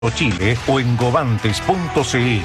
Chile o en govantes.cl.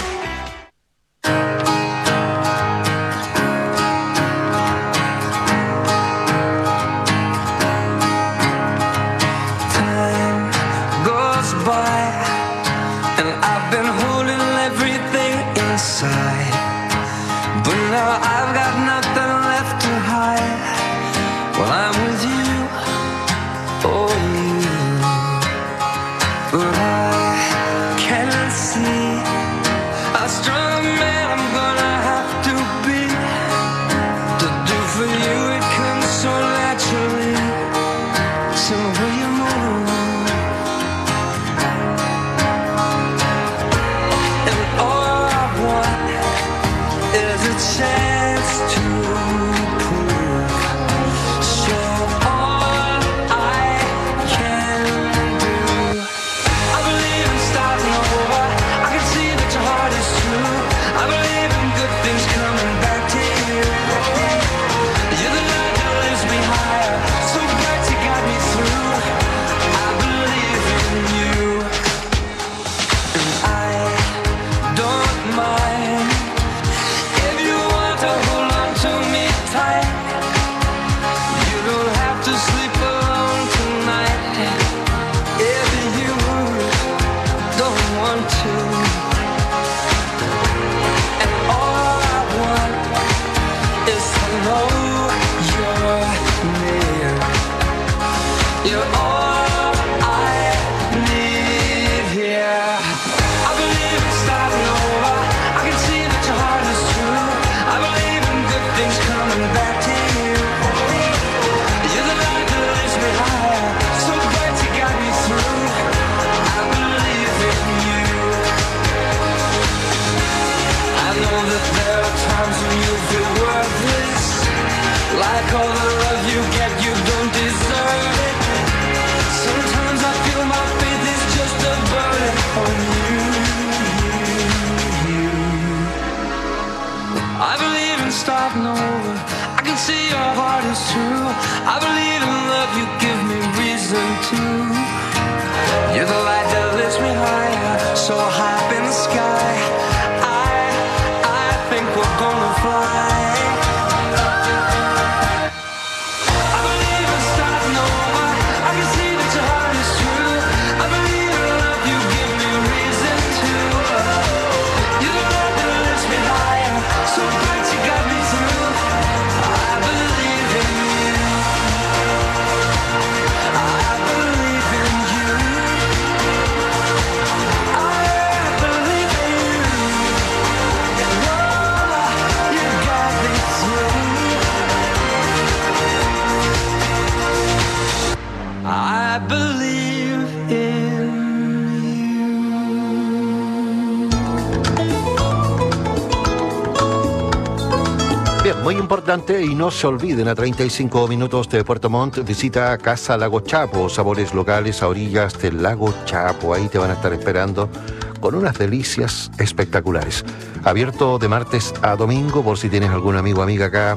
Muy importante, y no se olviden, a 35 minutos de Puerto Montt, visita Casa Lago Chapo, sabores locales a orillas del Lago Chapo. Ahí te van a estar esperando con unas delicias espectaculares. Abierto de martes a domingo, por si tienes algún amigo o amiga acá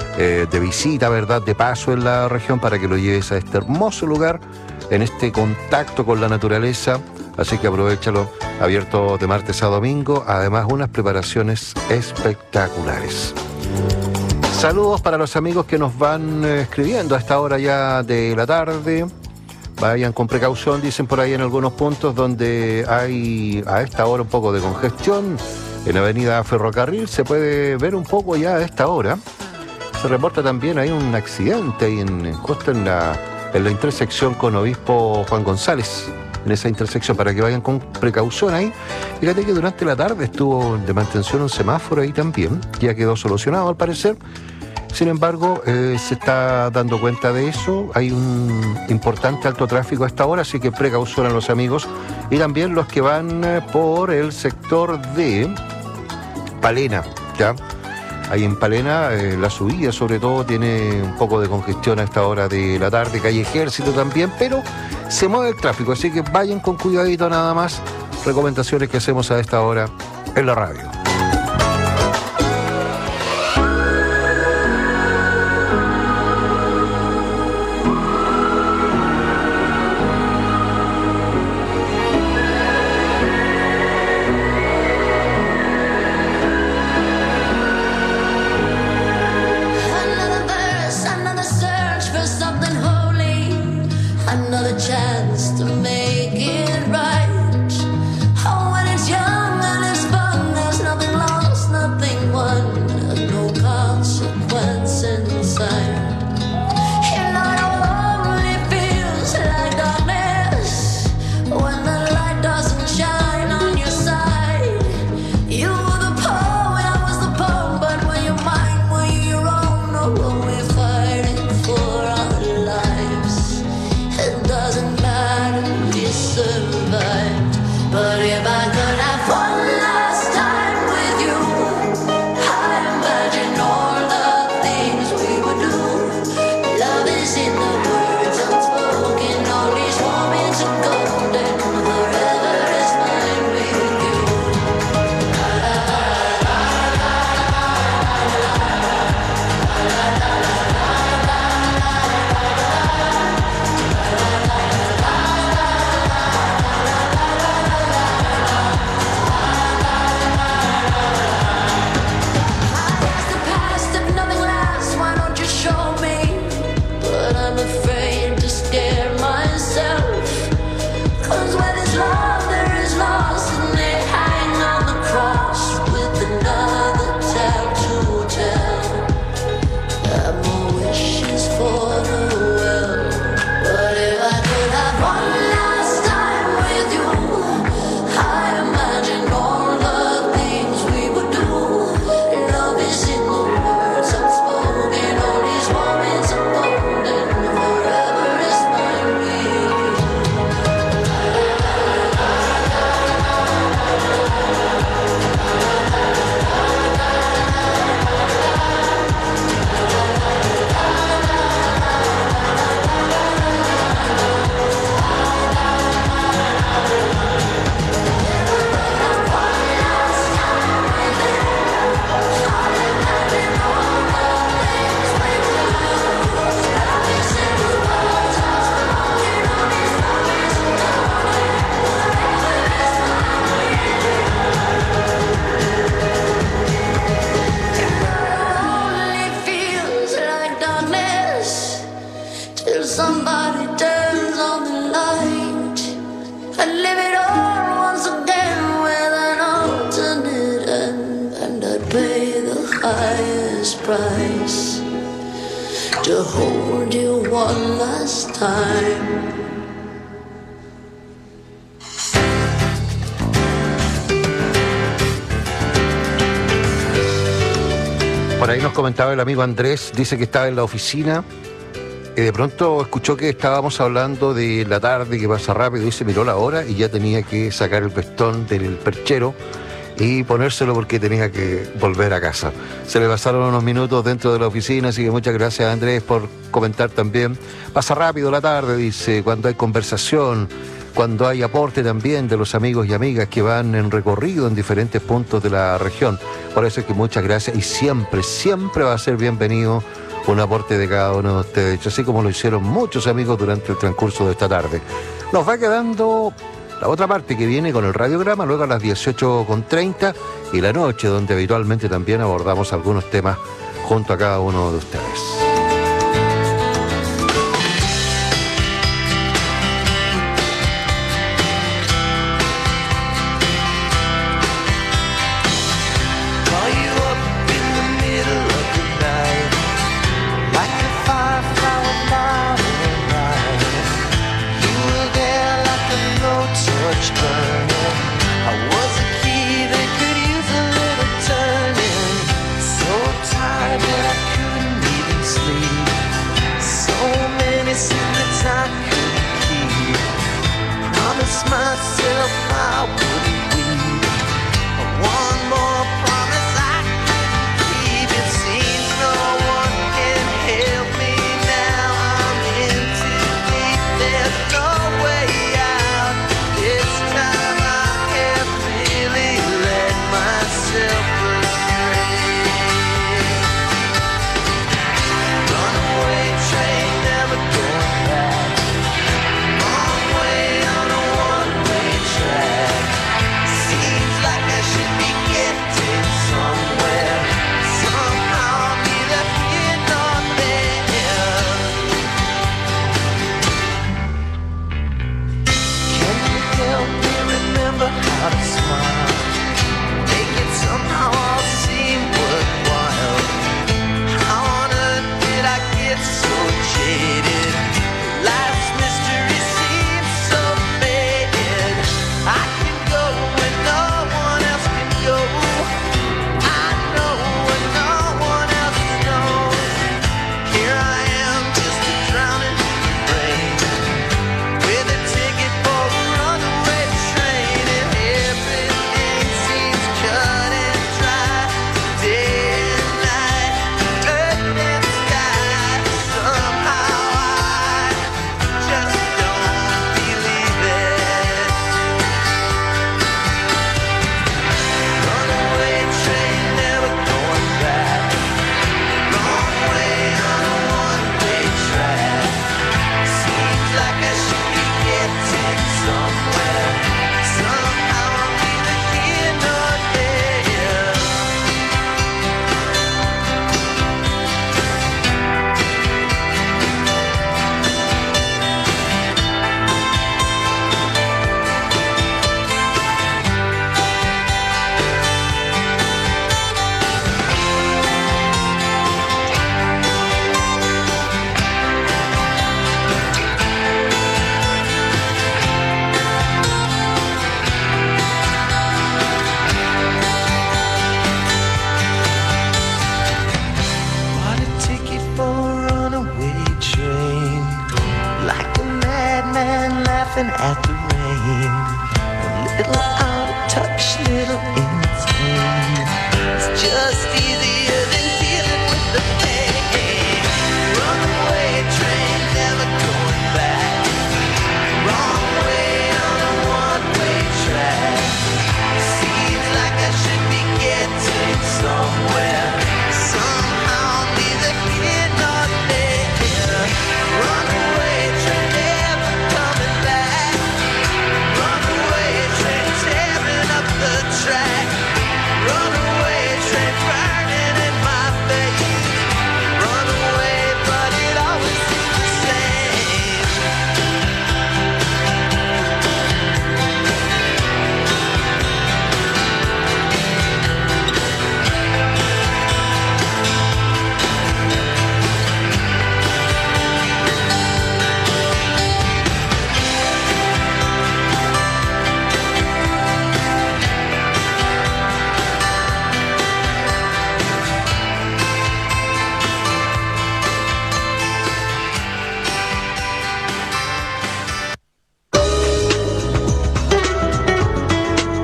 de visita, ¿verdad?, de paso en la región, para que lo lleves a este hermoso lugar, en este contacto con la naturaleza. Así que aprovéchalo, abierto de martes a domingo, además unas preparaciones espectaculares. Saludos para los amigos que nos van escribiendo a esta hora ya de la tarde. Vayan con precaución, dicen por ahí en algunos puntos donde hay a esta hora un poco de congestión. En Avenida Ferrocarril se puede ver un poco ya a esta hora. Se reporta también hay un accidente ahí justo en la intersección con Obispo Juan González. En esa intersección, para que vayan con precaución ahí. Fíjate que durante la tarde estuvo de mantención un semáforo ahí también, ya quedó solucionado al parecer. Sin embargo, se está dando cuenta de eso, hay un importante alto tráfico a esta hora, así que precaución a los amigos y también los que van por el sector de Palena, ¿ya? Ahí en Palena, la subida sobre todo tiene un poco de congestión a esta hora de la tarde, calle Ejército también, pero se mueve el tráfico, así que vayan con cuidadito nada más. Recomendaciones que hacemos a esta hora en la radio. Price to hold you one last time. Por ahí nos comentaba el amigo Andrés, dice que estaba en la oficina y de pronto escuchó que estábamos hablando de la tarde que pasa rápido y se miró la hora y ya tenía que sacar el vestón del perchero y ponérselo porque tenía que volver a casa. Se le pasaron unos minutos dentro de la oficina, así que muchas gracias Andrés por comentar también. Pasa rápido la tarde, dice, cuando hay conversación, cuando hay aporte también de los amigos y amigas que van en recorrido en diferentes puntos de la región. Por eso es que muchas gracias y siempre, siempre va a ser bienvenido un aporte de cada uno de ustedes, así como lo hicieron muchos amigos durante el transcurso de esta tarde. Nos va quedando la otra parte que viene con el radiograma, luego a las 18:30 y la noche, donde habitualmente también abordamos algunos temas junto a cada uno de ustedes. Tired that I couldn't even sleep.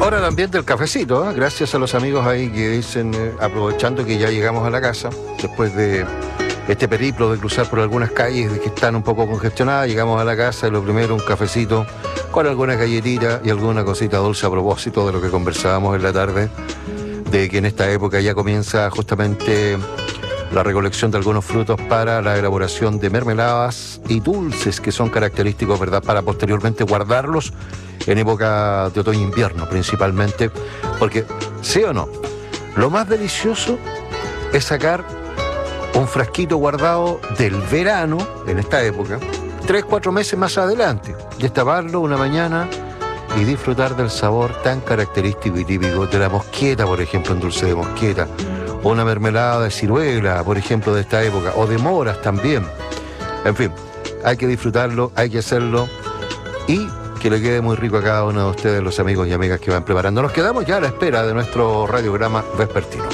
Hora también del cafecito, ¿eh? Gracias a los amigos ahí que dicen, aprovechando que ya llegamos a la casa, después de este periplo de cruzar por algunas calles que están un poco congestionadas, llegamos a la casa y lo primero un cafecito con alguna galletita y alguna cosita dulce a propósito de lo que conversábamos en la tarde, de que en esta época ya comienza justamente la recolección de algunos frutos para la elaboración de mermeladas y dulces que son característicos, ¿verdad?, para posteriormente guardarlos en época de otoño-invierno principalmente, porque, sí o no, lo más delicioso es sacar un frasquito guardado del verano, en esta época, 3-4 meses más adelante, destaparlo una mañana y disfrutar del sabor tan característico y típico de la mosqueta, por ejemplo, un dulce de mosqueta, o una mermelada de ciruela, por ejemplo, de esta época, o de moras también. En fin, hay que disfrutarlo, hay que hacerlo y que le quede muy rico a cada uno de ustedes, los amigos y amigas que van preparando. Nos quedamos ya a la espera de nuestro radiograma vespertino.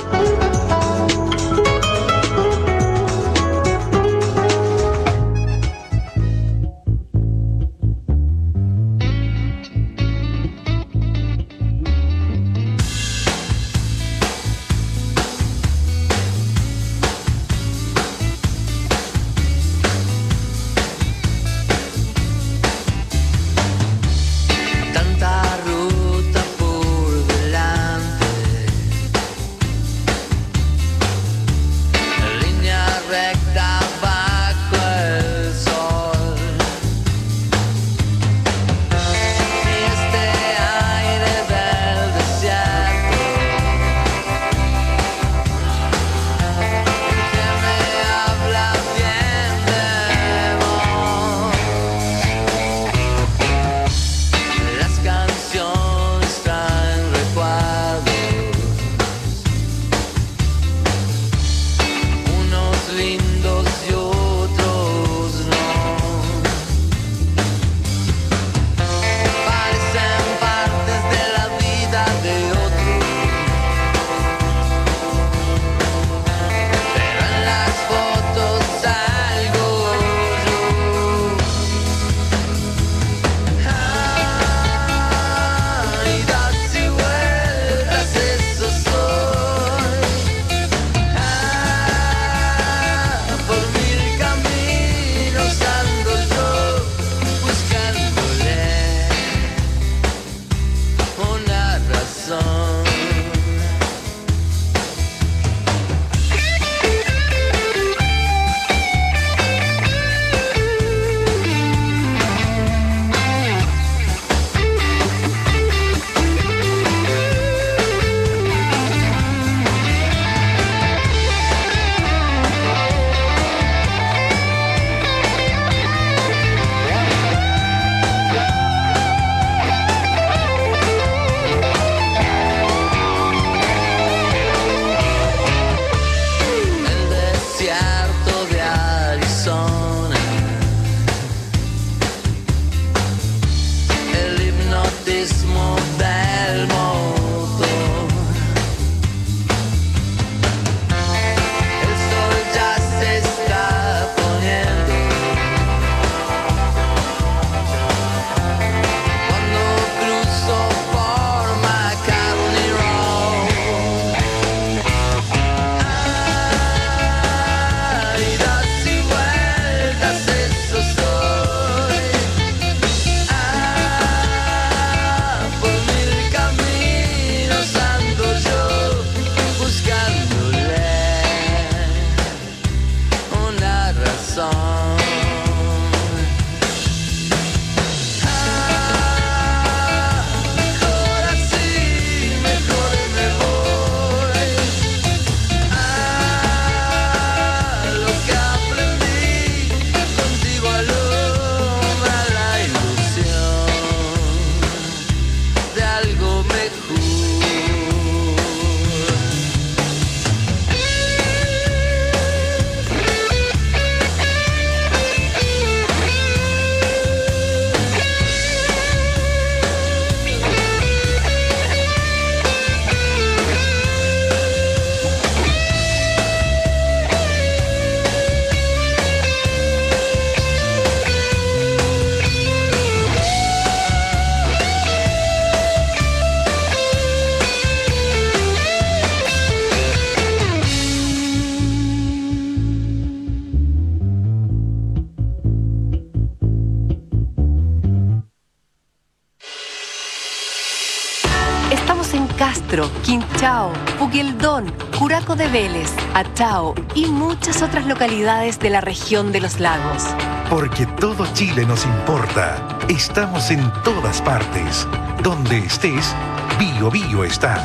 Estamos en Castro, Quinchao, Puqueldón, Curaco de Vélez, Achao y muchas otras localidades de la región de los lagos. Porque todo Chile nos importa. Estamos en todas partes. Donde estés, Bio Bio está.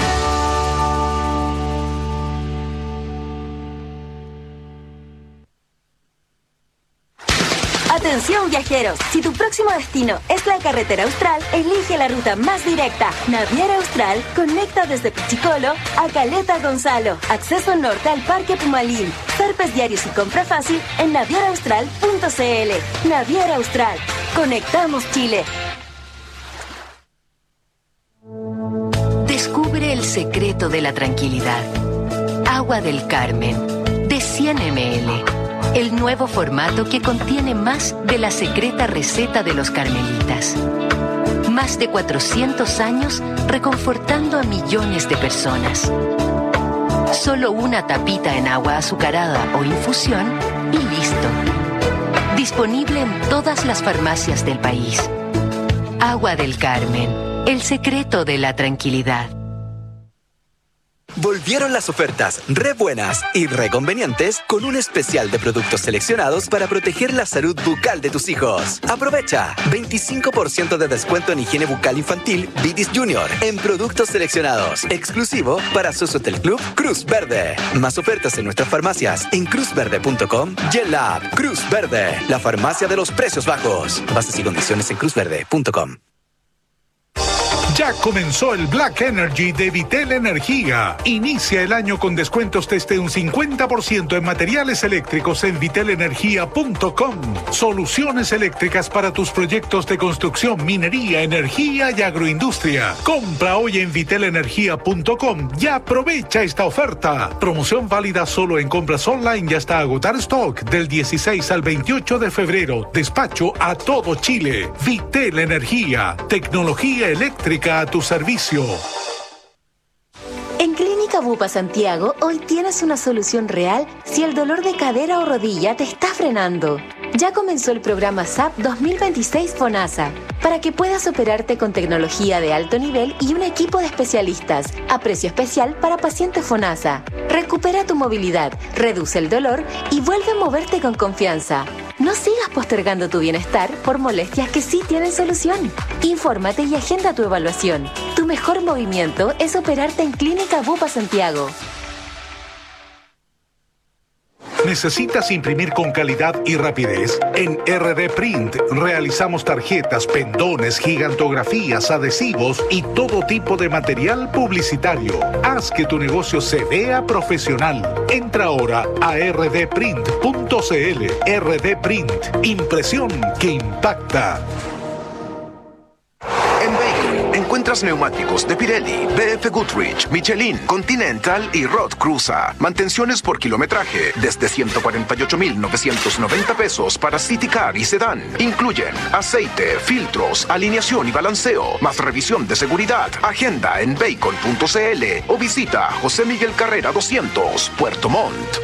Atención viajeros, si tu próximo destino es la carretera austral, elige la ruta más directa. Naviera Austral conecta desde Pichicolo a Caleta Gonzalo. Acceso norte al Parque Pumalín. Zarpes diarios y compra fácil en navieraaustral.cl. Naviera Austral. Conectamos Chile. Descubre el secreto de la tranquilidad. Agua del Carmen, de 100 ml. El nuevo formato que contiene más de la secreta receta de los carmelitas. Más de 400 años reconfortando a millones de personas. Solo una tapita en agua azucarada o infusión y listo. Disponible en todas las farmacias del país. Agua del Carmen, el secreto de la tranquilidad. Volvieron las ofertas re buenas y re convenientes con un especial de productos seleccionados para proteger la salud bucal de tus hijos. Aprovecha 25% de descuento en higiene bucal infantil Vitis Junior en productos seleccionados, exclusivo para socios del Club Cruz Verde. Más ofertas en nuestras farmacias en cruzverde.com y en la app Cruz Verde, la farmacia de los precios bajos. Bases y condiciones en cruzverde.com. Ya comenzó el Black Energy de Vitel Energía. Inicia el año con descuentos desde un 50% en materiales eléctricos en vitelenergia.com. Soluciones eléctricas para tus proyectos de construcción, minería, energía y agroindustria. Compra hoy en vitelenergia.com y aprovecha esta oferta. Promoción válida solo en compras online y hasta agotar stock del 16 al 28 de febrero. Despacho a todo Chile. Vitel Energía. Tecnología eléctrica a tu servicio. En Clínica Bupa Santiago, hoy tienes una solución real si el dolor de cadera o rodilla te está frenando. Ya comenzó el programa SAP 2026 FONASA, para que puedas operarte con tecnología de alto nivel y un equipo de especialistas, a precio especial para pacientes FONASA. Recupera tu movilidad, reduce el dolor y vuelve a moverte con confianza. No sigas postergando tu bienestar por molestias que sí tienen solución. Infórmate y agenda tu evaluación. Tu mejor movimiento es operarte en Clínica Bupa Santiago. ¿Necesitas imprimir con calidad y rapidez? En RD Print realizamos tarjetas, pendones, gigantografías, adhesivos y todo tipo de material publicitario. Haz que tu negocio se vea profesional. Entra ahora a rdprint.cl. RD Print, impresión que impacta. En Bacon encuentras neumáticos de Pirelli, BF Goodrich, Michelin, Continental y Roth Cruza. Mantenciones por kilometraje desde 148,990 pesos para City Car y Sedán. Incluyen aceite, filtros, alineación y balanceo, más revisión de seguridad. Agenda en bacon.cl o visita José Miguel Carrera 200, Puerto Montt.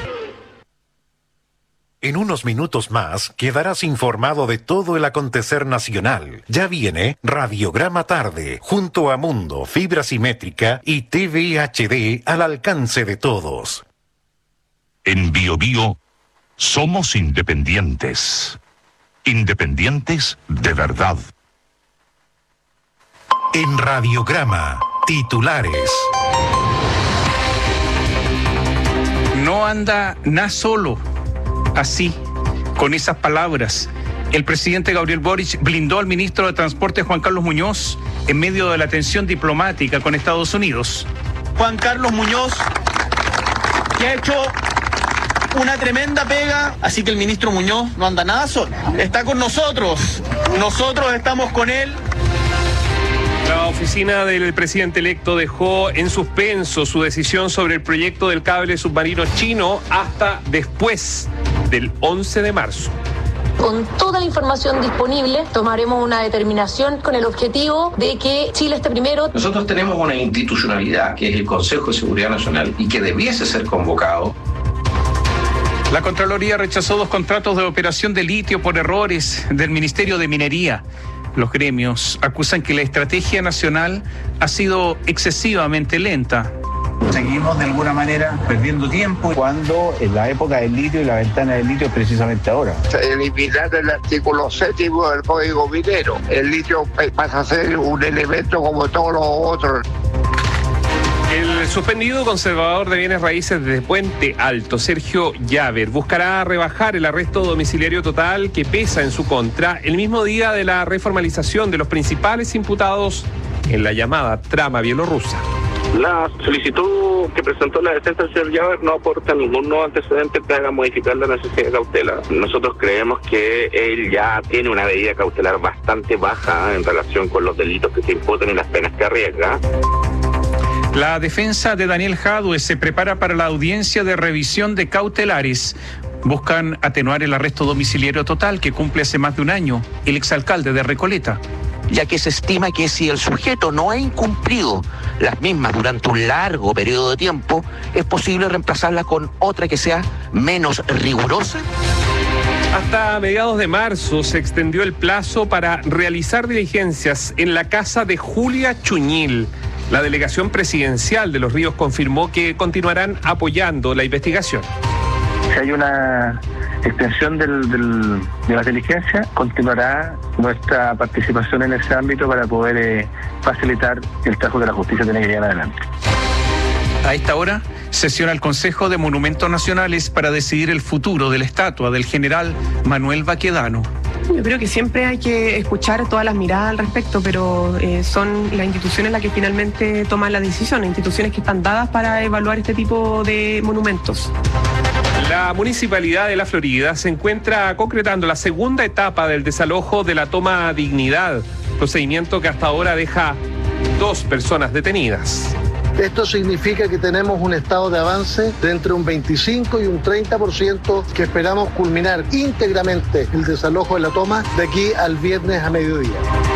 En unos minutos más quedarás informado de todo el acontecer nacional. Ya viene Radiograma Tarde, junto a Mundo, Fibra Simétrica y TV HD al alcance de todos. En Bio Bio somos independientes. Independientes de verdad. En Radiograma, titulares. No anda nada solo. Así, con esas palabras, el presidente Gabriel Boric blindó al ministro de Transporte Juan Carlos Muñoz en medio de la tensión diplomática con Estados Unidos. Juan Carlos Muñoz, que ha hecho una tremenda pega, así que el ministro Muñoz no anda nada solo. Está con nosotros estamos con él. La oficina del presidente electo dejó en suspenso su decisión sobre el proyecto del cable submarino chino hasta después del 11 de marzo. Con toda la información disponible, tomaremos una determinación con el objetivo de que Chile esté primero. Nosotros tenemos una institucionalidad que es el Consejo de Seguridad Nacional y que debiese ser convocado. La Contraloría rechazó 2 contratos de operación de litio por errores del Ministerio de Minería. Los gremios acusan que la estrategia nacional ha sido excesivamente lenta. Seguimos de alguna manera perdiendo tiempo cuando en la época del litio y la ventana del litio es precisamente ahora. Eliminar el artículo 7º del Código Minero. El litio pasa a ser un elemento como todos los otros. El suspendido conservador de bienes raíces de Puente Alto, Sergio Llaver, buscará rebajar el arresto domiciliario total que pesa en su contra el mismo día de la reformalización de los principales imputados en la llamada trama bielorrusa. La solicitud que presentó la defensa del señor Llaver no aporta ningún nuevo antecedente que haga modificar la necesidad de cautela. Nosotros creemos que él ya tiene una medida cautelar bastante baja en relación con los delitos que se imputan y las penas que arriesga. La defensa de Daniel Jadue se prepara para la audiencia de revisión de cautelares. Buscan atenuar el arresto domiciliario total que cumple hace más de un año el exalcalde de Recoleta. Ya que se estima que si el sujeto no ha incumplido las mismas durante un largo periodo de tiempo, es posible reemplazarla con otra que sea menos rigurosa. Hasta mediados de marzo se extendió el plazo para realizar diligencias en la casa de Julia Chuñil. La delegación presidencial de Los Ríos confirmó que continuarán apoyando la investigación. Si hay una extensión de la diligencia, continuará nuestra participación en ese ámbito para poder facilitar que el trabajo de la justicia tiene que llegar adelante. A esta hora sesiona el Consejo de Monumentos Nacionales para decidir el futuro de la estatua del general Manuel Baquedano. Yo creo que siempre hay que escuchar todas las miradas al respecto, pero son las instituciones las que finalmente toman la decisión, instituciones que están dadas para evaluar este tipo de monumentos. La Municipalidad de La Florida se encuentra concretando la segunda etapa del desalojo de la toma Dignidad, procedimiento que hasta ahora deja 2 personas detenidas. Esto significa que tenemos un estado de avance de entre un 25 y un 30% que esperamos culminar íntegramente el desalojo de la toma de aquí al viernes a mediodía.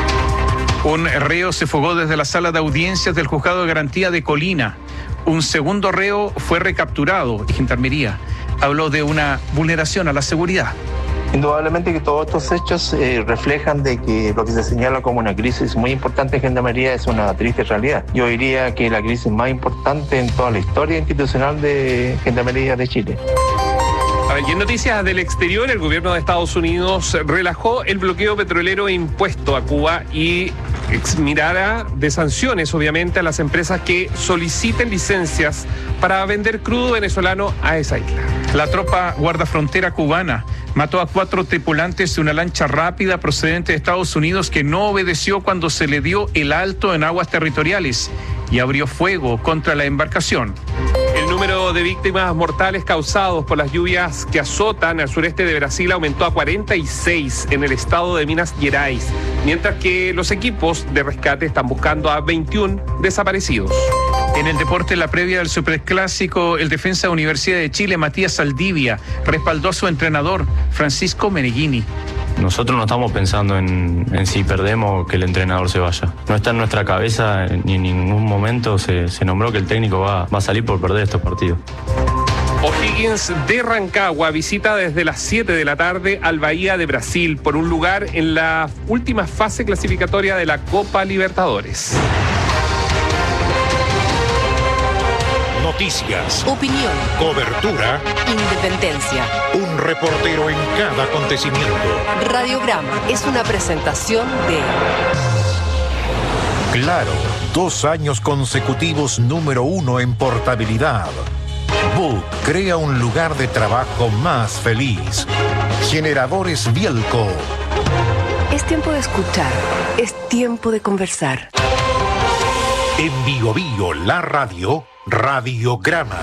Un reo se fugó desde la sala de audiencias del Juzgado de Garantía de Colina. Un segundo reo fue recapturado. Gendarmería habló de una vulneración a la seguridad. Indudablemente que todos estos hechos reflejan de que lo que se señala como una crisis muy importante en Gendarmería es una triste realidad. Yo diría que la crisis más importante en toda la historia institucional de Gendarmería de Chile. Y en noticias del exterior, el gobierno de Estados Unidos relajó el bloqueo petrolero impuesto a Cuba y exmirará de sanciones, obviamente, a las empresas que soliciten licencias para vender crudo venezolano a esa isla. La tropa guardafrontera cubana mató a 4 tripulantes de una lancha rápida procedente de Estados Unidos que no obedeció cuando se le dio el alto en aguas territoriales y abrió fuego contra la embarcación. El número de víctimas mortales causados por las lluvias que azotan al sureste de Brasil aumentó a 46 en el estado de Minas Gerais, mientras que los equipos de rescate están buscando a 21 desaparecidos. En el deporte, la previa del Superclásico, el defensa de Universidad de Chile, Matías Saldivia, respaldó a su entrenador, Francisco Meneghini. Nosotros no estamos pensando en si perdemos que el entrenador se vaya. No está en nuestra cabeza, ni en ningún momento se nombró que el técnico va a salir por perder estos partidos. O'Higgins de Rancagua visita desde las 7 de la tarde al Bahía de Brasil por un lugar en la última fase clasificatoria de la Copa Libertadores. Noticias, opinión, cobertura, independencia. Un reportero en cada acontecimiento. Radiograma es una presentación de Claro, 2 años consecutivos número 1 en portabilidad. Book crea un lugar de trabajo más feliz. Generadores Bielco. Es tiempo de escuchar, es tiempo de conversar. En Bio Bio, la radio, Radiograma.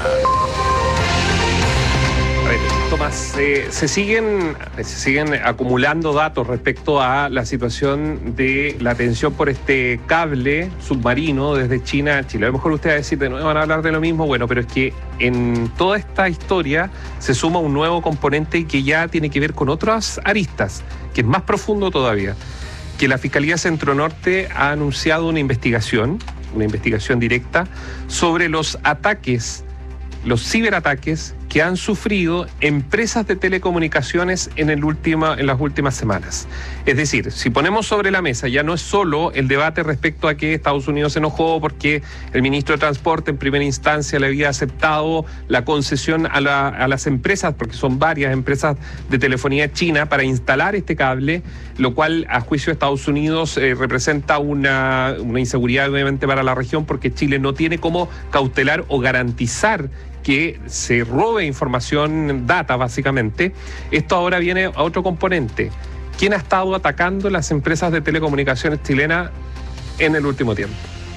A ver, Tomás, se siguen acumulando datos respecto a la situación de la tensión por este cable submarino desde China a Chile. A lo mejor usted va a decir, de nuevo van a hablar de lo mismo. Bueno, pero es que en toda esta historia se suma un nuevo componente que ya tiene que ver con otras aristas, que es más profundo todavía. Que la Fiscalía Centro Norte ha anunciado una investigación directa sobre los ataques, los ciberataques que han sufrido empresas de telecomunicaciones en las últimas semanas. Es decir, si ponemos sobre la mesa, ya no es solo el debate respecto a que Estados Unidos se enojó porque el ministro de Transporte en primera instancia le había aceptado la concesión a las empresas, porque son varias empresas de telefonía china, para instalar este cable, lo cual a juicio de Estados Unidos representa una inseguridad obviamente para la región, porque Chile no tiene cómo cautelar o garantizar que se robe información, data básicamente. Esto ahora viene a otro componente. ¿Quién ha estado atacando las empresas de telecomunicaciones chilenas en el último tiempo?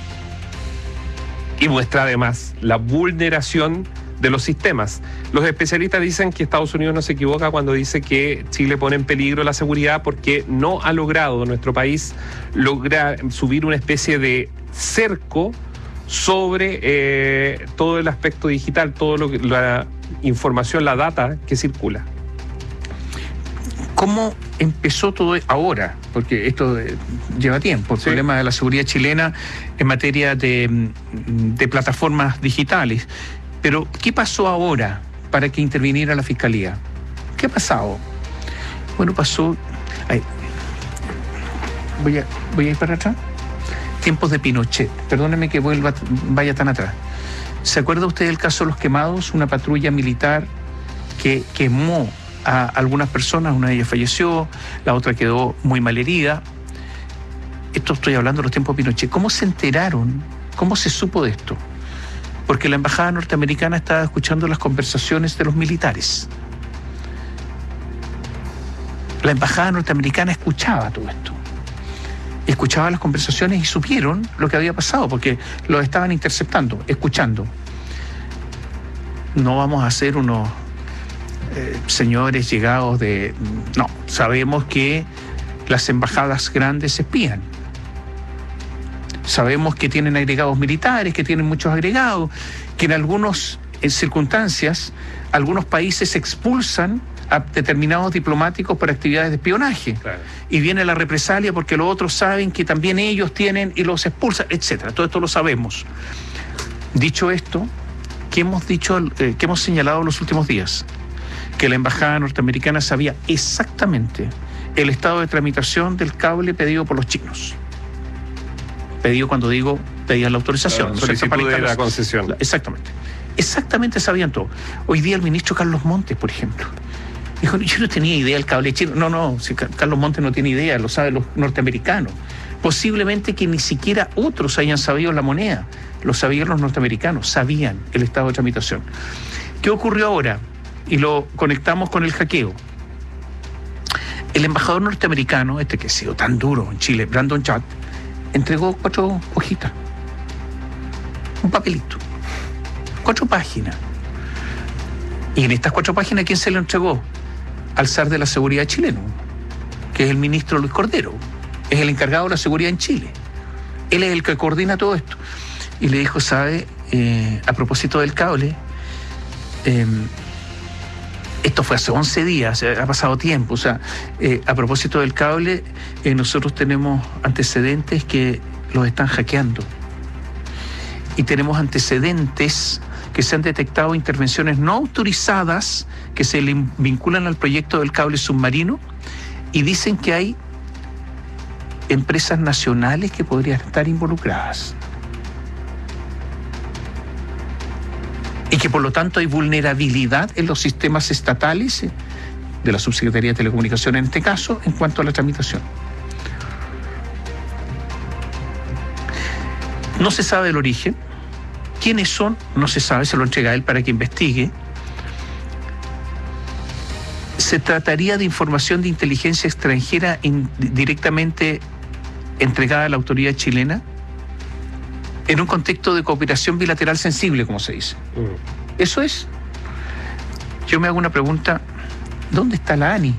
Y muestra además la vulneración de los sistemas. Los especialistas dicen que Estados Unidos no se equivoca cuando dice que Chile pone en peligro la seguridad porque no ha logrado nuestro país lograr subir una especie de cerco sobre todo el aspecto digital, la información, la data que circula. ¿Cómo empezó todo ahora? Porque esto lleva tiempo, el problema de la seguridad chilena en materia de plataformas digitales. Pero, ¿qué pasó ahora para que interviniera la Fiscalía? ¿Qué ha pasado? Bueno, pasó... Voy a ir para atrás. Tiempos de Pinochet. Perdóneme que vaya tan atrás. ¿Se acuerda usted del caso de Los Quemados? Una patrulla militar que quemó a algunas personas, una de ellas falleció, la otra quedó muy malherida. Esto estoy hablando de los tiempos de Pinochet. ¿Cómo se enteraron? ¿Cómo se supo de esto? Porque la embajada norteamericana estaba escuchando las conversaciones de los militares. La embajada norteamericana escuchaba todo esto. Escuchaba las conversaciones y supieron lo que había pasado, porque lo estaban interceptando, escuchando. No vamos a ser unos señores llegados de... No, sabemos que las embajadas grandes espían. Sabemos que tienen agregados militares, que tienen muchos agregados, que en algunas circunstancias algunos países expulsan a determinados diplomáticos por actividades de espionaje. Claro. Y viene la represalia porque los otros saben que también ellos tienen y los expulsan, etcétera. Todo esto lo sabemos. Dicho esto, ¿qué hemos señalado en los últimos días? Que la embajada norteamericana sabía exactamente el estado de tramitación del cable pedido por los chinos. Pedido cuando digo, pedían la autorización. Solicitud de la concesión. Exactamente. Exactamente sabían todo. Hoy día el ministro Carlos Montes, por ejemplo, dijo, yo no tenía idea del cable chino. No, si Carlos Montes no tiene idea, lo saben los norteamericanos. Posiblemente que ni siquiera otros hayan sabido la moneda. Lo sabían los norteamericanos, sabían el estado de tramitación. ¿Qué ocurrió ahora? Y lo conectamos con el hackeo. El embajador norteamericano, que ha sido tan duro en Chile, Brandon Chad, entregó 4 hojitas, un papelito, 4 páginas. Y en estas 4 páginas, ¿quién se lo entregó? Al zar de la seguridad chileno, que es el ministro Luis Cordero, es el encargado de la seguridad en Chile. Él es el que coordina todo esto. Y le dijo, ¿sabe? A propósito del cable, esto fue hace 11 días, ha pasado tiempo. O sea, a propósito del cable, nosotros tenemos antecedentes que los están hackeando. Y tenemos antecedentes que se han detectado intervenciones no autorizadas que se le vinculan al proyecto del cable submarino, y dicen que hay empresas nacionales que podrían estar involucradas. Y que por lo tanto hay vulnerabilidad en los sistemas estatales de la Subsecretaría de Telecomunicaciones en este caso, en cuanto a la tramitación. No se sabe el origen. ¿Quiénes son? No se sabe, se lo entrega a él para que investigue. Se trataría de información de inteligencia extranjera directamente entregada a la autoridad chilena en un contexto de cooperación bilateral sensible, como se dice. Eso es. Yo me hago una pregunta, ¿dónde está la ANI?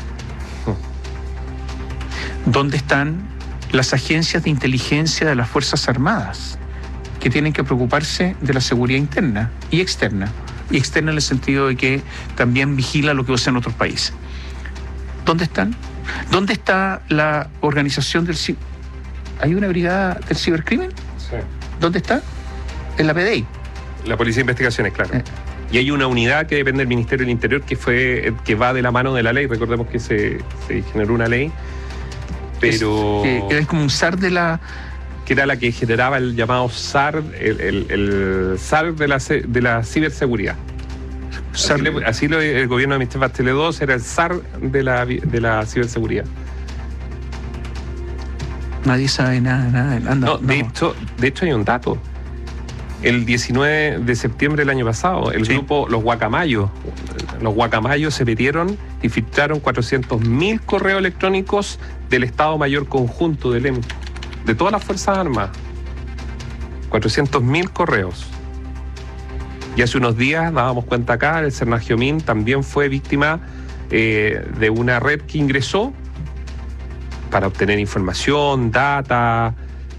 ¿Dónde están las agencias de inteligencia de las Fuerzas Armadas que tienen que preocuparse de la seguridad interna y externa? Y externa en el sentido de que también vigila lo que pasa en otros países. ¿Dónde están? ¿Dónde está la organización del ¿Hay una brigada del cibercrimen? Sí. ¿Dónde está? En la PDI. La Policía de Investigaciones, claro. Y hay una unidad que depende del Ministerio del Interior que va de la mano de la ley. Recordemos que se generó una ley, pero... Era como un SAR de la... que era la que generaba el llamado SAR, el SAR de la ciberseguridad. Así el gobierno de Michelle Bachelet II era el SAR de la ciberseguridad. Nadie sabe nada. De hecho hay un dato. El 19 de septiembre del año pasado, el grupo Los Guacamayos se metieron y filtraron 400.000 correos electrónicos del Estado Mayor Conjunto del EMCO, de todas las Fuerzas Armadas. 400.000 correos. Y hace unos días, dábamos cuenta acá, el Cernagiomín también fue víctima de una red que ingresó para obtener información, data.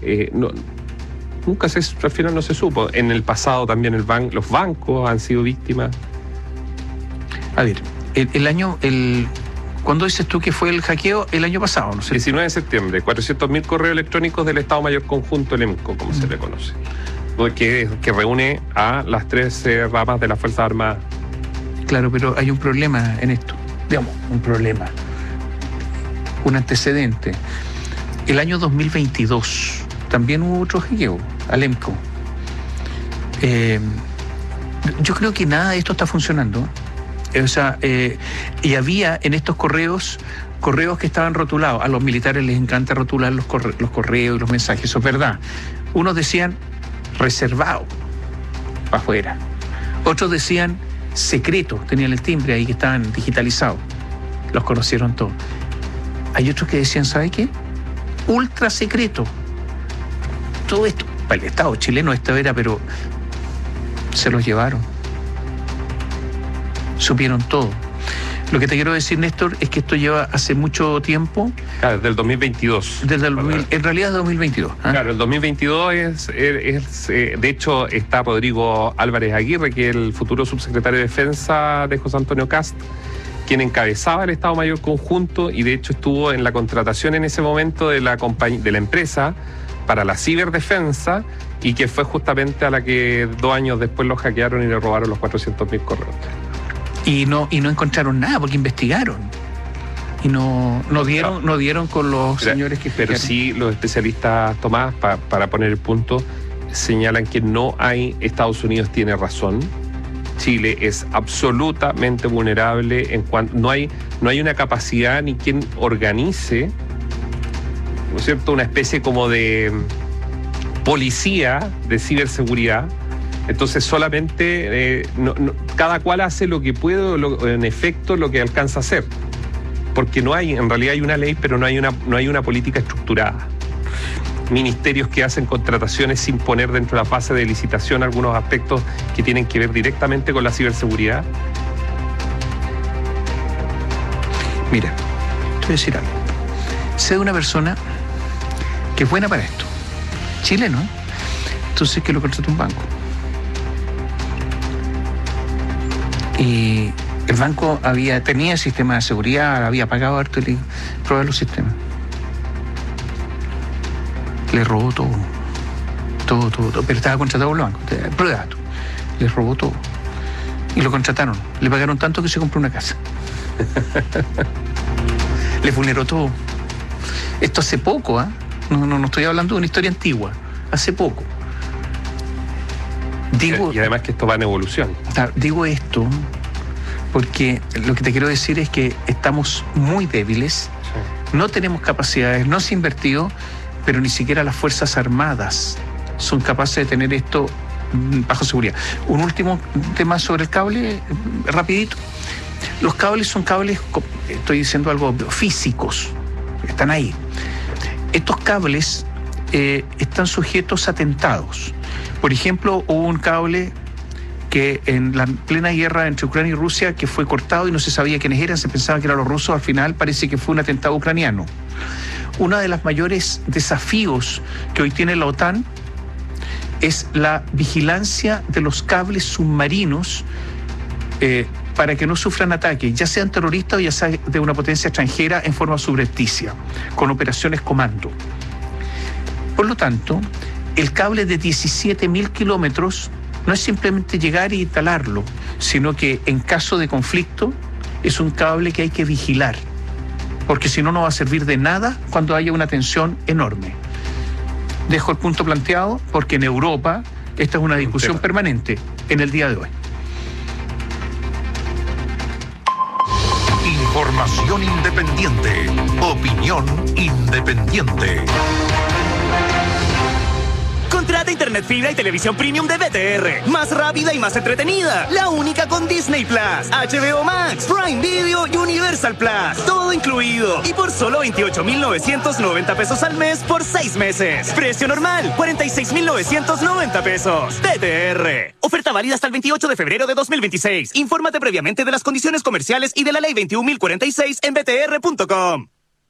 Al final no se supo. En el pasado también los bancos han sido víctimas. A ver, ¿cuándo dices tú que fue el hackeo? El año pasado, ¿no sé? 19 de septiembre, 400.000 correos electrónicos del Estado Mayor Conjunto, el EMCO, como se le conoce, que reúne a las 13 ramas de las Fuerzas Armadas. Claro, pero hay un problema en esto. Digamos, un antecedente. El año 2022 también hubo otro hackeo al EMCO. Yo creo que nada de esto está funcionando. Y había en estos correos que estaban rotulados. A los militares les encanta rotular los correos y los mensajes, eso es verdad. Unos decían reservado, para afuera. Otros decían secreto, tenían el timbre ahí que estaban digitalizados. Los conocieron todos. Hay otros que decían, ¿sabe qué? Ultra secreto. Todo esto, para el Estado chileno esto era, pero se los llevaron. Supieron todo. Lo que te quiero decir, Néstor, es que esto lleva hace mucho tiempo. Claro, desde el 2022. En realidad es 2022. Claro, el 2022 de hecho, está Rodrigo Álvarez Aguirre, que es el futuro subsecretario de Defensa de José Antonio Kast, quien encabezaba el Estado Mayor Conjunto y de hecho estuvo en la contratación en ese momento de la empresa para la ciberdefensa, y que fue justamente a la que 2 años después lo hackearon y le robaron los 400.000 correos. Y no encontraron nada porque investigaron. Y no dieron con los señores que hackearon. Pero sí, los especialistas, Tomás, para poner el punto, señalan que Estados Unidos tiene razón. Chile es absolutamente vulnerable en cuanto no hay una capacidad ni quien organice, ¿no es cierto?, una especie como de policía de ciberseguridad. Entonces solamente cada cual hace lo que puede, en efecto lo que alcanza a hacer, porque en realidad hay una ley, pero no hay una política estructurada. Ministerios que hacen contrataciones sin poner dentro de la fase de licitación algunos aspectos que tienen que ver directamente con la ciberseguridad. Mira, te voy a decir algo. Sé de una persona que es buena para esto, chileno, entonces que lo contrató un banco. Y el banco tenía sistema de seguridad, había pagado harto y probaba los sistemas. Le robó todo, pero estaba contratado por el banco, prueba tú. Le robó todo. Y lo contrataron, le pagaron tanto que se compró una casa. Le vulneró todo. Esto hace poco, no estoy hablando de una historia antigua, hace poco. Y además que esto va en evolución. Digo esto porque lo que te quiero decir es que estamos muy débiles, no tenemos capacidades, no se ha invertido, pero ni siquiera las Fuerzas Armadas son capaces de tener esto bajo seguridad. Un último tema sobre el cable, rapidito. Los cables son cables, estoy diciendo algo, físicos, están ahí. Estos cables están sujetos a atentados. Por ejemplo, hubo un cable que en la plena guerra entre Ucrania y Rusia que fue cortado y no se sabía quiénes eran, se pensaba que eran los rusos, al final parece que fue un atentado ucraniano. Uno de los mayores desafíos que hoy tiene la OTAN es la vigilancia de los cables submarinos para que no sufran ataques, ya sean terroristas o ya sea de una potencia extranjera en forma subrepticia, con operaciones comando. Por lo tanto, el cable de 17.000 kilómetros no es simplemente llegar y talarlo, sino que en caso de conflicto es un cable que hay que vigilar, porque si no, no va a servir de nada cuando haya una tensión enorme. Dejo el punto planteado porque en Europa esta es una discusión permanente en el día de hoy. Información independiente. Opinión independiente. Contrata internet fibra y televisión premium de BTR. Más rápida y más entretenida. La única con Disney Plus, HBO Max, Prime Video y Universal Plus. Todo incluido. Y por solo 28,990 pesos al mes por 6 meses. Precio normal, 46,990 pesos. BTR. Oferta válida hasta el 28 de febrero de 2026. Infórmate previamente de las condiciones comerciales y de la ley 21.046 en btr.com.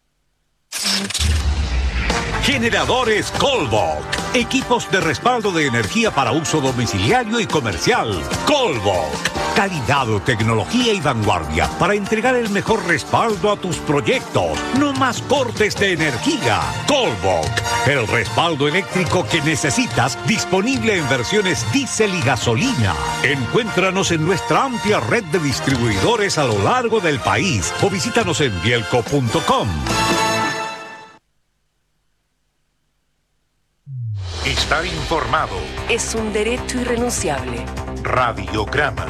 Generadores Colvoc. Equipos de respaldo de energía para uso domiciliario y comercial. Colvoc. Calidad, tecnología y vanguardia para entregar el mejor respaldo a tus proyectos. No más cortes de energía. Colvoc. El respaldo eléctrico que necesitas, disponible en versiones diésel y gasolina. Encuéntranos en nuestra amplia red de distribuidores a lo largo del país o visítanos en bielco.com. Estar informado es un derecho irrenunciable. Radiograma.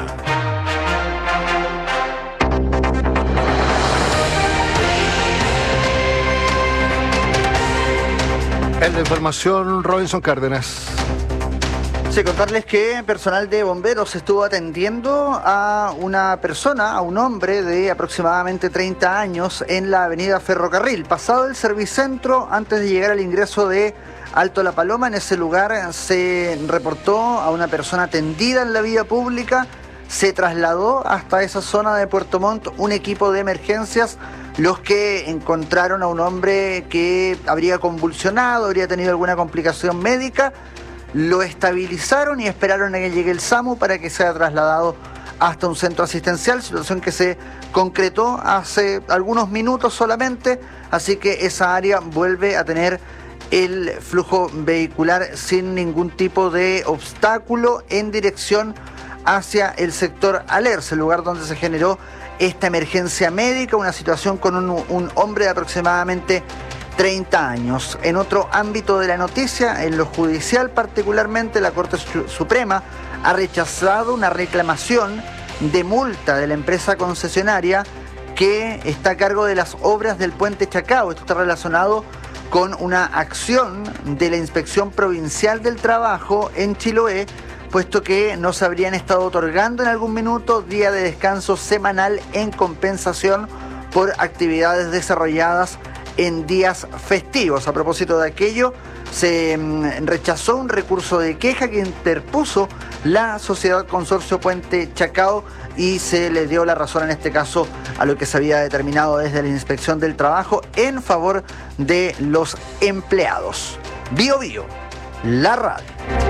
En la información, Robinson Cárdenas. Sí, contarles que personal de bomberos estuvo atendiendo a una persona, a un hombre de aproximadamente 30 años en la avenida Ferrocarril. Pasado el servicentro, antes de llegar al ingreso de Alto La Paloma, en ese lugar se reportó a una persona tendida en la vía pública. Se trasladó hasta esa zona de Puerto Montt un equipo de emergencias, los que encontraron a un hombre que habría convulsionado, habría tenido alguna complicación médica. Lo estabilizaron y esperaron a que llegue el SAMU para que sea trasladado hasta un centro asistencial, situación que se concretó hace algunos minutos solamente, así que esa área vuelve a tener el flujo vehicular sin ningún tipo de obstáculo en dirección hacia el sector Alerce, el lugar donde se generó esta emergencia médica, una situación con un hombre de aproximadamente 30 años. En otro ámbito de la noticia, en lo judicial particularmente, la Corte Suprema ha rechazado una reclamación de multa de la empresa concesionaria que está a cargo de las obras del puente Chacao. Esto está relacionado con una acción de la Inspección Provincial del Trabajo en Chiloé, puesto que no se habrían estado otorgando en algún minuto día de descanso semanal en compensación por actividades desarrolladas en días festivos. A propósito de aquello, se rechazó un recurso de queja que interpuso la Sociedad Consorcio Puente Chacao y se le dio la razón en este caso a lo que se había determinado desde la Inspección del Trabajo en favor de los empleados. Bio Bio, la radio.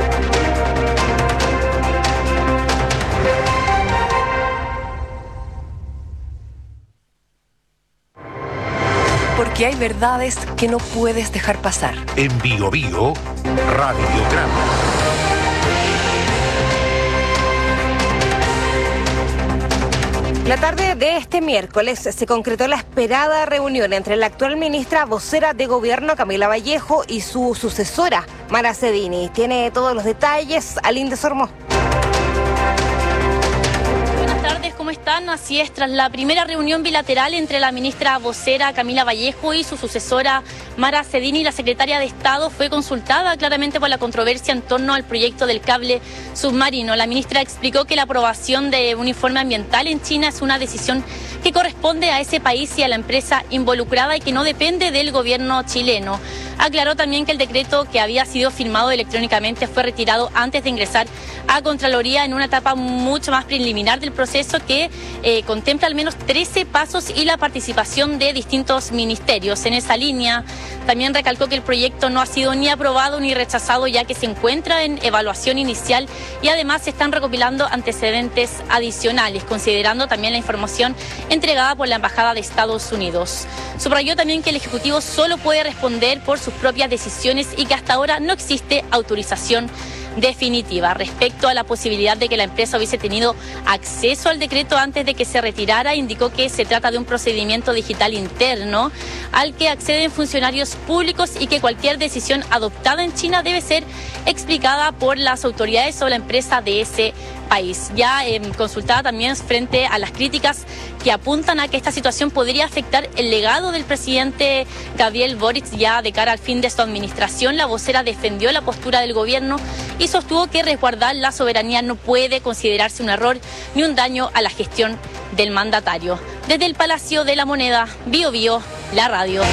Porque hay verdades que no puedes dejar pasar. En Bio Bio, Radiograma. La tarde de este miércoles se concretó la esperada reunión entre la actual ministra vocera de Gobierno, Camila Vallejo, y su sucesora, Mara Cedini. Tiene todos los detalles, Aline Desormo. ¿Cómo están? Así es, tras la primera reunión bilateral entre la ministra vocera Camila Vallejo y su sucesora Mara Cedini, la secretaria de Estado fue consultada claramente por la controversia en torno al proyecto del cable submarino. La ministra explicó que la aprobación de un informe ambiental en China es una decisión que corresponde a ese país y a la empresa involucrada y que no depende del gobierno chileno. Aclaró también que el decreto que había sido firmado electrónicamente fue retirado antes de ingresar a Contraloría en una etapa mucho más preliminar del proceso que contempla al menos 13 pasos y la participación de distintos ministerios. En esa línea, también recalcó que el proyecto no ha sido ni aprobado ni rechazado, ya que se encuentra en evaluación inicial y además se están recopilando antecedentes adicionales, considerando también la información entregada por la Embajada de Estados Unidos. Subrayó también que el Ejecutivo solo puede responder por sus propias decisiones y que hasta ahora no existe autorización definitiva. Respecto a la posibilidad de que la empresa hubiese tenido acceso al decreto antes de que se retirara, indicó que se trata de un procedimiento digital interno al que acceden funcionarios públicos y que cualquier decisión adoptada en China debe ser explicada por las autoridades o la empresa de ese país. Ya consultada también frente a las críticas que apuntan a que esta situación podría afectar el legado del presidente Gabriel Boric ya de cara al fin de su administración, la vocera defendió la postura del gobierno y sostuvo que resguardar la soberanía no puede considerarse un error ni un daño a la gestión del mandatario. Desde el Palacio de la Moneda, Bio Bio, la radio.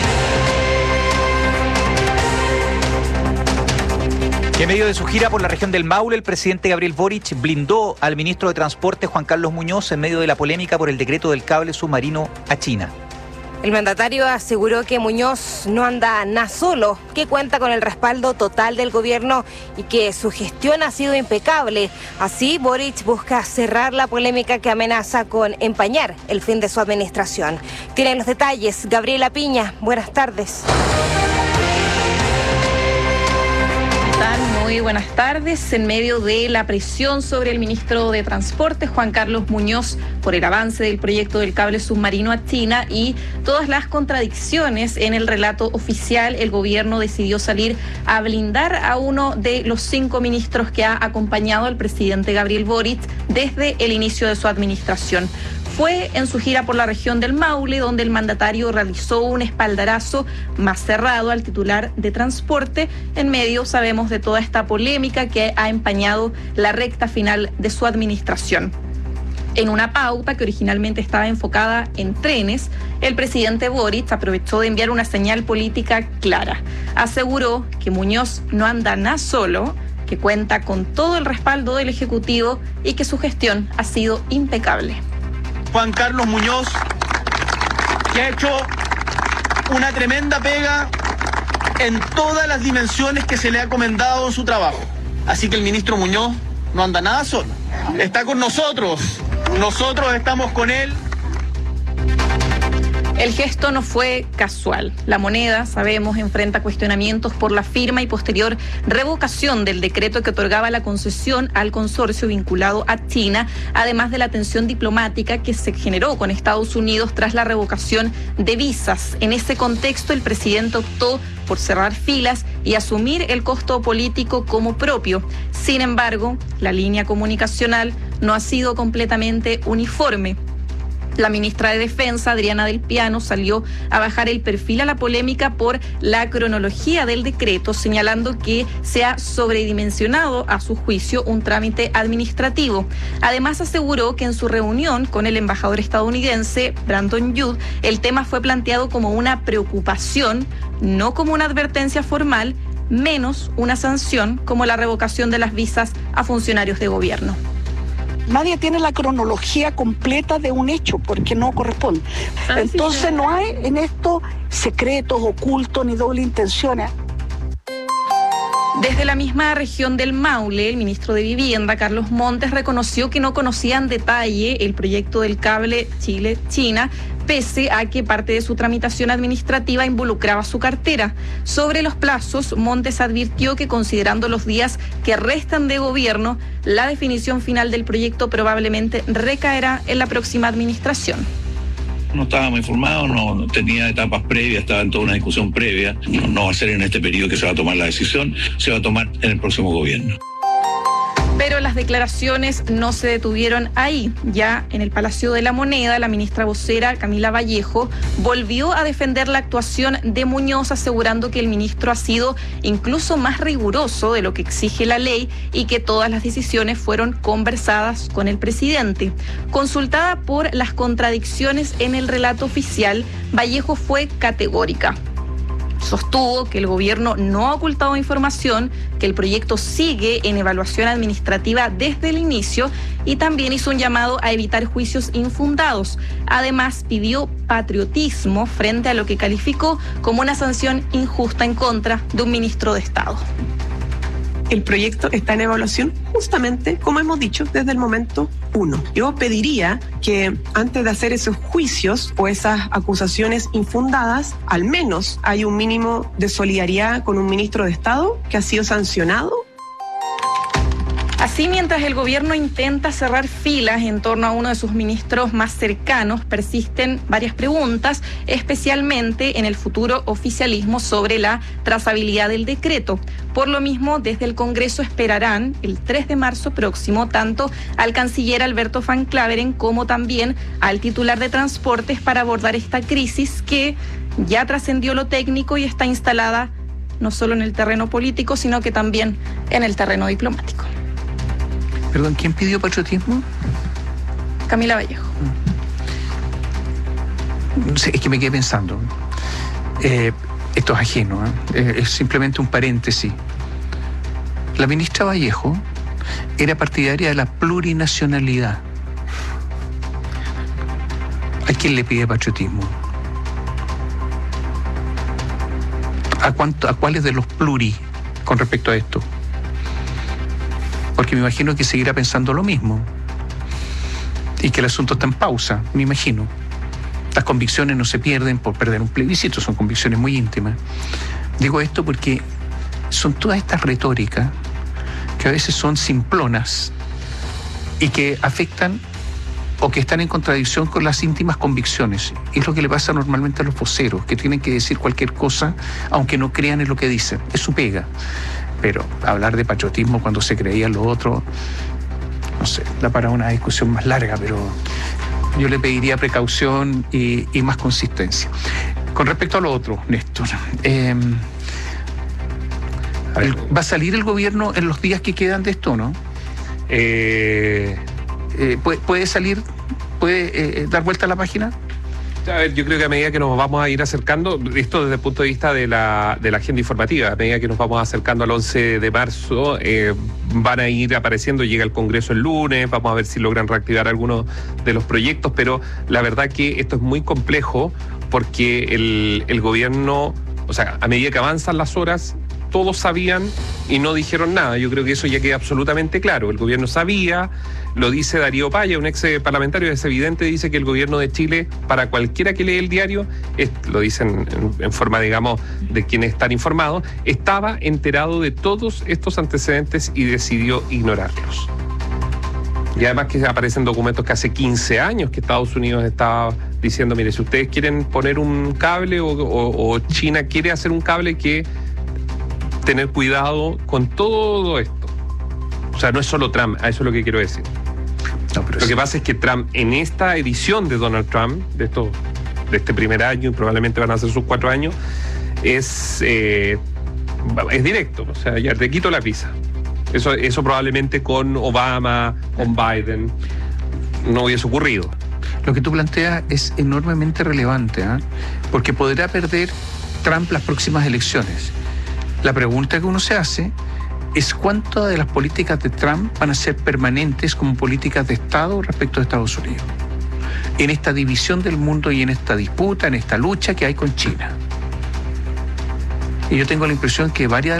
En medio de su gira por la región del Maule, el presidente Gabriel Boric blindó al ministro de Transporte Juan Carlos Muñoz en medio de la polémica por el decreto del cable submarino a China. El mandatario aseguró que Muñoz no anda nada solo, que cuenta con el respaldo total del gobierno y que su gestión ha sido impecable. Así, Boric busca cerrar la polémica que amenaza con empañar el fin de su administración. Tienen los detalles Gabriela Piña. Buenas tardes. Muy buenas tardes. En medio de la presión sobre el ministro de Transporte, Juan Carlos Muñoz, por el avance del proyecto del cable submarino a China y todas las contradicciones en el relato oficial, el gobierno decidió salir a blindar a uno de los 5 ministros que ha acompañado al presidente Gabriel Boric desde el inicio de su administración. Fue en su gira por la región del Maule donde el mandatario realizó un espaldarazo más cerrado al titular de Transporte en medio, sabemos, de toda esta polémica que ha empañado la recta final de su administración. En una pauta que originalmente estaba enfocada en trenes, el presidente Boric aprovechó de enviar una señal política clara. Aseguró que Muñoz no anda nada solo, que cuenta con todo el respaldo del Ejecutivo y que su gestión ha sido impecable. Juan Carlos Muñoz, que ha hecho una tremenda pega en todas las dimensiones que se le ha encomendado en su trabajo. Así que el ministro Muñoz no anda nada solo. Está con nosotros estamos con él. El gesto no fue casual. La Moneda, sabemos, enfrenta cuestionamientos por la firma y posterior revocación del decreto que otorgaba la concesión al consorcio vinculado a China, además de la tensión diplomática que se generó con Estados Unidos tras la revocación de visas. En ese contexto, el presidente optó por cerrar filas y asumir el costo político como propio. Sin embargo, la línea comunicacional no ha sido completamente uniforme. La ministra de Defensa, Adriana del Piano, salió a bajar el perfil a la polémica por la cronología del decreto, señalando que se ha sobredimensionado, a su juicio, un trámite administrativo. Además, aseguró que en su reunión con el embajador estadounidense, Brandon Youd, el tema fue planteado como una preocupación, no como una advertencia formal, menos una sanción como la revocación de las visas a funcionarios de gobierno. Nadie tiene la cronología completa de un hecho porque no corresponde. Entonces no hay en esto secretos ocultos ni doble intenciones. Desde la misma región del Maule, el ministro de Vivienda, Carlos Montes, reconoció que no conocía en detalle el proyecto del cable Chile-China, pese a que parte de su tramitación administrativa involucraba su cartera. Sobre los plazos, Montes advirtió que, considerando los días que restan de gobierno, la definición final del proyecto probablemente recaerá en la próxima administración. No estábamos informados, no tenía etapas previas, estaba en toda una discusión previa. No va a ser en este periodo que se va a tomar la decisión, se va a tomar en el próximo gobierno. Pero las declaraciones no se detuvieron ahí. Ya en el Palacio de la Moneda, la ministra vocera, Camila Vallejo, volvió a defender la actuación de Muñoz, asegurando que el ministro ha sido incluso más riguroso de lo que exige la ley y que todas las decisiones fueron conversadas con el presidente. Consultada por las contradicciones en el relato oficial, Vallejo fue categórica. Sostuvo que el gobierno no ha ocultado información, que el proyecto sigue en evaluación administrativa desde el inicio y también hizo un llamado a evitar juicios infundados. Además, pidió patriotismo frente a lo que calificó como una sanción injusta en contra de un ministro de Estado. El proyecto está en evaluación justamente, como hemos dicho, desde el momento 1. Yo pediría que antes de hacer esos juicios o esas acusaciones infundadas, al menos hay un mínimo de solidaridad con un ministro de Estado que ha sido sancionado. Así, mientras el gobierno intenta cerrar filas en torno a uno de sus ministros más cercanos, persisten varias preguntas, especialmente en el futuro oficialismo sobre la trazabilidad del decreto. Por lo mismo, desde el Congreso esperarán el 3 de marzo próximo tanto al canciller Alberto Van Claveren como también al titular de Transportes para abordar esta crisis que ya trascendió lo técnico y está instalada no solo en el terreno político, sino que también en el terreno diplomático. Perdón, ¿quién pidió patriotismo? Camila Vallejo. No sé, es que me quedé pensando. Esto es ajeno, es simplemente un paréntesis. La ministra Vallejo era partidaria de la plurinacionalidad. ¿A quién le pide patriotismo? ¿A cuáles de los pluri con respecto a esto? Porque me imagino que seguirá pensando lo mismo y que el asunto está en pausa, me imagino. Las convicciones no se pierden por perder un plebiscito, son convicciones muy íntimas. Digo esto porque son todas estas retóricas que a veces son simplonas y que afectan o que están en contradicción con las íntimas convicciones. Es lo que le pasa normalmente a los voceros, que tienen que decir cualquier cosa aunque no crean en lo que dicen. Es su pega. Pero hablar de patriotismo cuando se creía lo otro, no sé, da para una discusión más larga, pero yo le pediría precaución y más consistencia. Con respecto a lo otro, Néstor, ¿va a salir el gobierno en los días que quedan de esto, no? ¿Puede salir, puede dar vuelta a la página? A ver, yo creo que a medida que nos vamos a ir acercando, esto desde el punto de vista de la agenda informativa, a medida que nos vamos acercando al 11 de marzo, van a ir apareciendo, llega el Congreso el lunes, vamos a ver si logran reactivar algunos de los proyectos, pero la verdad que esto es muy complejo porque el gobierno, o sea, a medida que avanzan las horas, todos sabían y no dijeron nada. Yo creo que eso ya queda absolutamente claro. El gobierno sabía, lo dice Darío Paya, un ex parlamentario, es evidente, dice que el gobierno de Chile, para cualquiera que lee el diario, lo dicen en forma, digamos, de quienes están informados, estaba enterado de todos estos antecedentes y decidió ignorarlos. Y además que aparecen documentos que hace 15 años que Estados Unidos estaba diciendo, mire, si ustedes quieren poner un cable o China quiere hacer un cable, que tener cuidado con todo esto. O sea, no es solo Trump, a eso es lo que quiero decir. No, pero lo que pasa es que Trump, en esta edición de Donald Trump, de este primer año, y probablemente van a ser sus 4 años, es directo. O sea, ya te quito la visa. Eso probablemente con Obama, con Biden, no hubiese ocurrido. Lo que tú planteas es enormemente relevante, porque podrá perder Trump las próximas elecciones. La pregunta que uno se hace es cuántas de las políticas de Trump van a ser permanentes como políticas de Estado respecto a Estados Unidos, en esta división del mundo y en esta disputa, en esta lucha que hay con China. Y yo tengo la impresión que varias